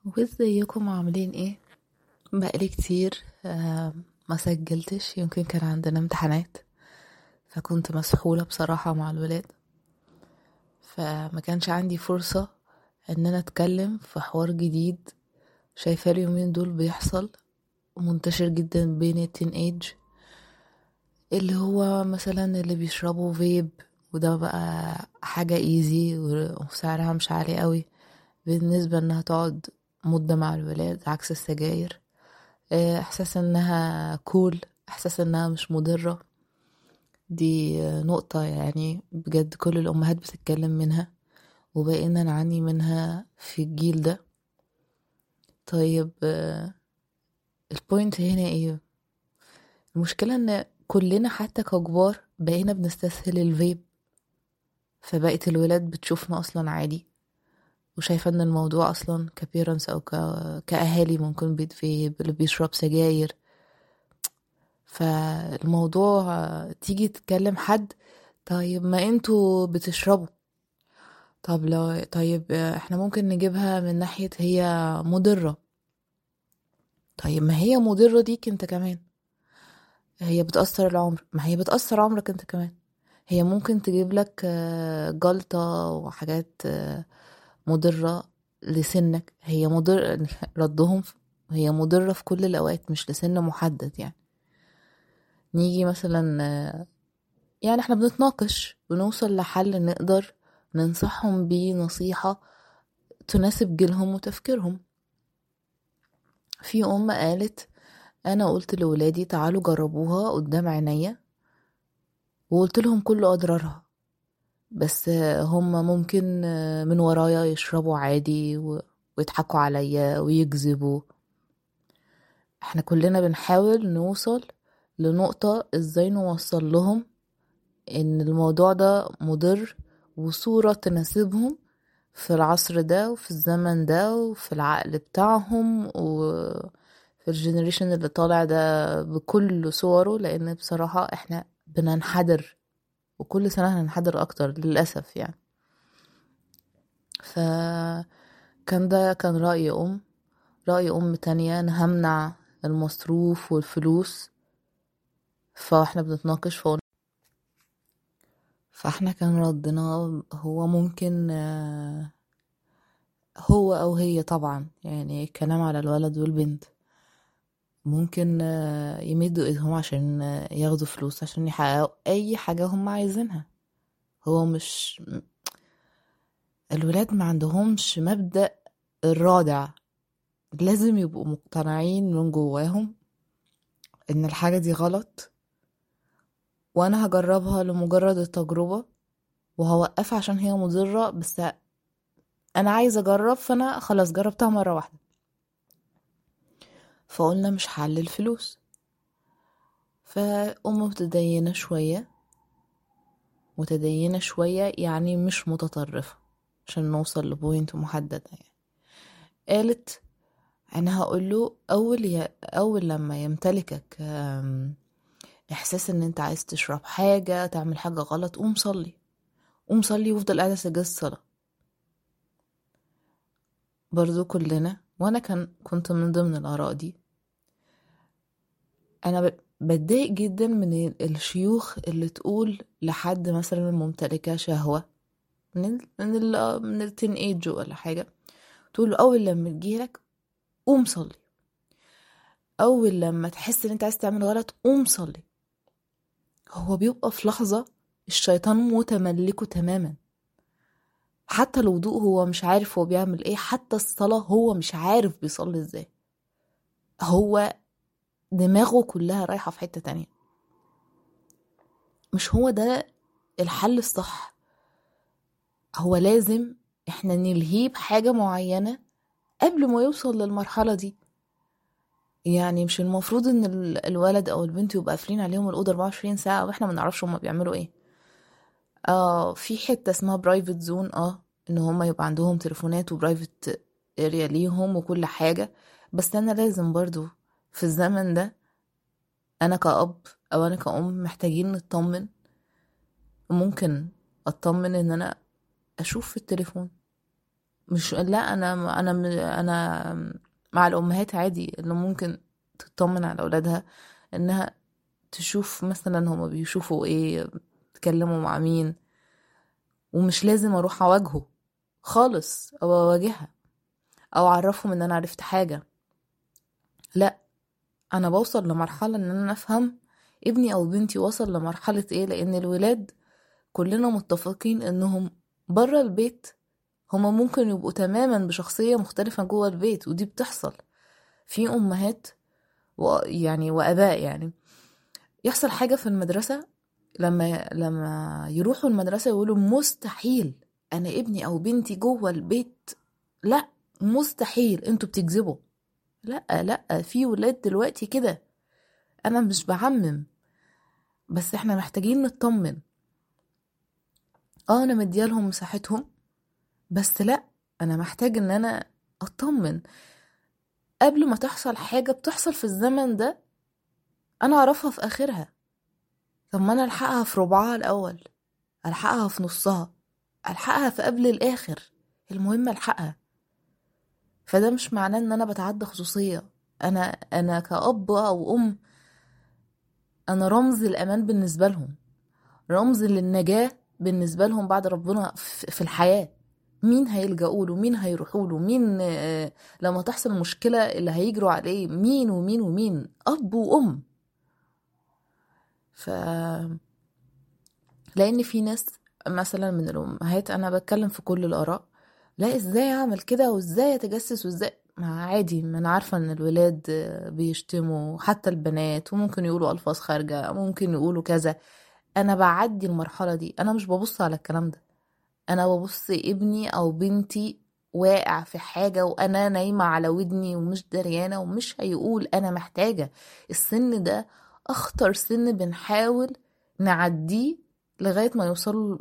وازيكم عاملين ايه؟ بقالي كتير ما سجلتش. يمكن كان عندنا امتحانات، فكنت مسحولة بصراحة مع الولاد، فما كانش عندي فرصة ان انا اتكلم في حوار جديد شايفاه اليومين دول بيحصل منتشر جدا بين التين ايج، اللي هو مثلا اللي بيشربوا فيب. وده بقى حاجة ايزي وسعرها مش عالي قوي بالنسبة انها تقعد مدة مع الولاد، عكس السجاير. احساس انها كول، احساس انها مش مضرة. دي نقطة يعني بجد كل الامهات بتتكلم منها، وبقينا نعاني منها في الجيل ده. طيب، البوينت هنا ايه؟ المشكلة ان كلنا حتى ككبار بقينا بنستسهل الفيب، فبقت الولاد بتشوفنا اصلا عادي، وشايفة ان الموضوع اصلا كبيرنس او كأهالي ممكن بيتفيب اللي بيشرب سجاير. فالموضوع تيجي تتكلم حد، طيب ما انتوا بتشربوا. طب لو طيب احنا ممكن نجيبها من ناحية هي مضرة. طيب ما هي مضرة ليك انت كمان، هي بتأثر العمر، ما هي بتأثر عمرك انت كمان. هي ممكن تجيب لك جلطة وحاجات مضرة لسنك. هي مضر ردهم هي مضرة في كل الأوقات، مش لسن محدد يعني. نيجي مثلا يعني احنا بنتناقش بنوصل لحل نقدر ننصحهم بيه نصيحة تناسب جيلهم وتفكيرهم. في قالت انا قلت لولادي تعالوا جربوها قدام عينيا، وقلت لهم كل اضرارها، بس هم ممكن من ورايا يشربوا عادي ويضحكوا عليا ويكذبوا. احنا كلنا بنحاول نوصل لنقطة ازاي نوصل لهم ان الموضوع ده مضر، وصورة تناسبهم في العصر ده وفي الزمن ده وفي العقل بتاعهم وفي الجنريشن اللي طالع ده بكل صوره. لان بصراحة احنا بننحدر، وكل سنة هننحدر اكتر للأسف يعني. كان رأي أم تانية أنا همنع المصروف والفلوس. فاحنا بنتناقش فاحنا كان ردنا هو ممكن هو او هي طبعا، يعني الكلام على الولد والبنت، ممكن يمدوا ايدهم عشان ياخدوا فلوس عشان يحققوا اي حاجة هم عايزينها. هو مش الولاد ما عندهمش مبدأ الرادع، لازم يبقوا مقتنعين من جواهم ان الحاجة دي غلط، وانا هجربها لمجرد التجربة، وهوقفها عشان هي مضرة. بس انا عايزة اجرب، فانا خلاص جربتها مرة واحدة. فقلنا مش حل الفلوس. فأم متدينة شوية يعني مش متطرفة، عشان نوصل لبوينت محددة يعني. قالت انا هقوله اول لما يمتلكك احساس ان انت عايز تشرب حاجة تعمل حاجة غلط، قوم صلي، قوم صلي وافضل قاعدة سجل الصلاة. برضو كلنا، وانا كنت من ضمن الاراء دي. انا بتضايق جدا من الشيوخ اللي تقول لحد مثلا ممتلكة شهوة من التين ايج ولا حاجة، تقول له اول لما تجيلك قوم صلي، اول لما تحس ان انت عايز تعمل غلط قوم صلي. هو بيبقى في لحظة الشيطان متملكه تماما. حتى الوضوء هو مش عارف هو بيعمل ايه، حتى الصلاة هو مش عارف بيصلي ازاي. هو دماغه كلها رايحة في حتة تانية. مش هو ده الحل الصح. هو لازم احنا نلهيه بحاجة معينة قبل ما يوصل للمرحلة دي. يعني مش المفروض ان الولد او البنت يبقى قافلين عليهم الأوضة 24 ساعة واحنا ما نعرفش هما بيعملوا ايه. في حتة اسمها برايفت زون، ان هما يبقى عندهم تليفونات وبرايفت اريا ليهم وكل حاجة. بس انا لازم برضو في الزمن ده، انا كأب او انا كأم محتاجين نطمن. ممكن اطمن ان انا اشوف في التليفون مش لا انا مع الامهات عادي اللي ممكن تطمن على اولادها، انها تشوف مثلا هما بيشوفوا ايه، بيتكلموا مع مين، ومش لازم اروح اواجهه خالص او اواجهها او اعرفهم ان انا عرفت حاجة. لا، انا بوصل لمرحلة ان انا افهم ابني او بنتي وصل لمرحلة ايه، لان الولاد كلنا متفقين انهم بره البيت هما ممكن يبقوا تماما بشخصية مختلفة جوه البيت، ودي بتحصل في امهات يعني واباء. يعني يحصل حاجة في المدرسة، لما يروحوا المدرسة يقولوا مستحيل انا ابني او بنتي جوه البيت، لا مستحيل، انتوا بتكذبوا. لا لا، في ولاد دلوقتي كده، انا مش بعمم، بس احنا محتاجين نطمن. انا مديالهم مساحتهم، بس لا، انا محتاج ان انا اطمن قبل ما تحصل حاجة بتحصل في الزمن ده، انا اعرفها في اخرها. طب ما انا الحقها في ربعها الاول، الحقها في نصها، الحقها في قبل الاخر، المهم الحقها. فده مش معناه ان انا بتعدى خصوصية. انا كأب او ام، انا رمز الامان بالنسبة لهم، رمز للنجاة بالنسبة لهم بعد ربنا في الحياة. مين هيلجأوا له، مين هيروحوا له، مين لما تحصل مشكلة اللي هيجروا عليه مين ومين ومين؟ أب وأم. ف لأن في ناس مثلا من الأمهات، أنا بتكلم في كل الآراء، لا ازاي اعمل كده وازاي اتجسس وازاي، ما عادي، ما انا عارفة ان الولاد بيشتموا حتى البنات، وممكن يقولوا ألفاظ خارجة، ممكن يقولوا كذا. انا بعدي المرحلة دي، انا مش ببص على الكلام ده. انا ببص ابني او بنتي واقع في حاجة وانا نايمة على ودني ومش دريانة، ومش هيقول انا محتاجة. السن ده اخطر سن، بنحاول نعديه لغاية ما يوصل